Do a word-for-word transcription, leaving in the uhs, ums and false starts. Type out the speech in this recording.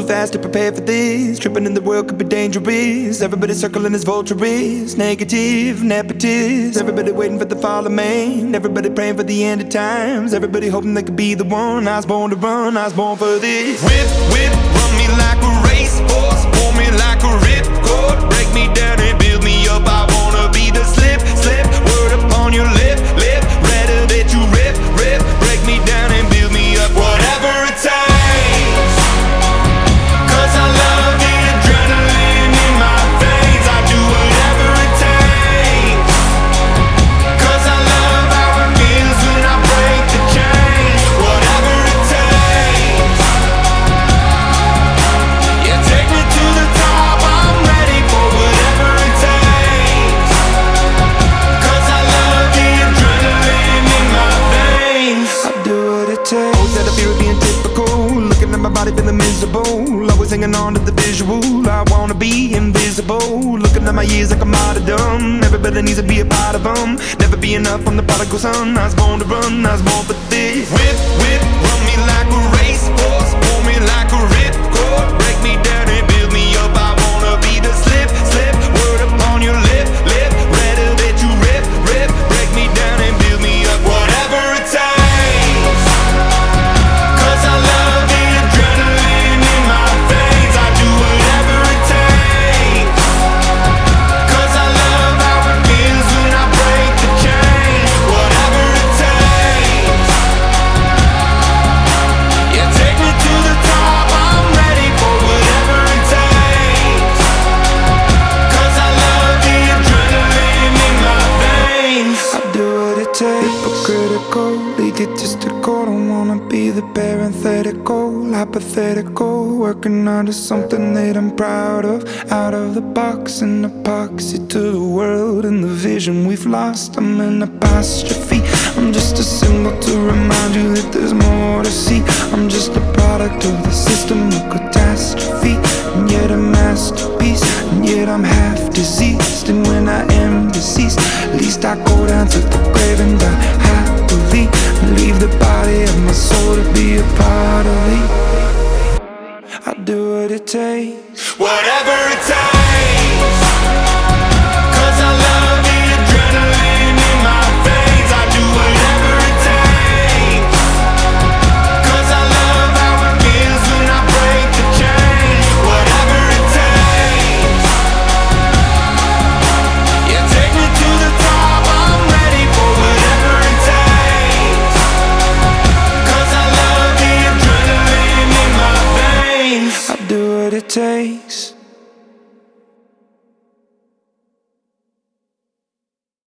fast to prepare for this. Tripping in the world could be dangerous. Everybody circling as vultures. Negative, nepotist. Everybody waiting for the fall of man. Everybody praying for the end of times. Everybody hoping they could be the one. I was born to run, I was born for this. Whip, whip, run me like a racehorse. Pull me like a ripcord. Break me down and build me up. I wanna be the slip, slip. Word upon your lip, lip. Rather that you rip, rip. Break me down and build me up. Whatever it takes. Cause I love the adrenaline in my veins. I do whatever it takes. Cause I love how it feels when I break the chains. Whatever it takes. Yeah, take me to the top. I'm ready for whatever it takes. Cause I love the adrenaline in my veins. I do what it takes. Always had a fear of being typical. Looking at my body feeling miserable. Always hanging on to the visual. I wanna be invisible. Looking at my years like I'm martyrdom. Everybody needs to be a part of them. Never be enough, I'm the prodigal son. I was born to run, I was born for this. Whip, whip, run me like a racehorse. Pull me like a ripcord. Break me down and build me up. I wanna be the slip, slip. Word upon your lip, lip. Rather that you rip, rip. Break me down and build me up. Whatever it takes. Cause I love the adrenaline in my veins. I do whatever it takes. Cause I love how it feels when I break the chains. Whatever it takes. Yeah, take me to the top. I'm ready for whatever it takes. Cause I love the adrenaline in my veins. I do what it takes. Hypocritical, egotistical. Don't wanna be the parenthetical, hypothetical. Working on to something that I'm proud of. Out of the box, an epoxy to the world and the vision we've lost. I'm an apostrophe. I'm just a symbol to remind you that there's more to see. I'm just a product of the system of catastrophe, and yet a masterpiece. And yet I'm half diseased, and when I am deceased, at least I go down to the grave and die happily, and leave the body of my soul to be a part of me. I do what it takes. Whatever it takes. Cause I love the adrenaline in my veins. I do whatever it takes. Cause I love how it feels when I break the chains. Whatever it takes. Yeah, take me to the top. I'm ready for whatever it takes. Cause I love the adrenaline in my veins. I do what it takes.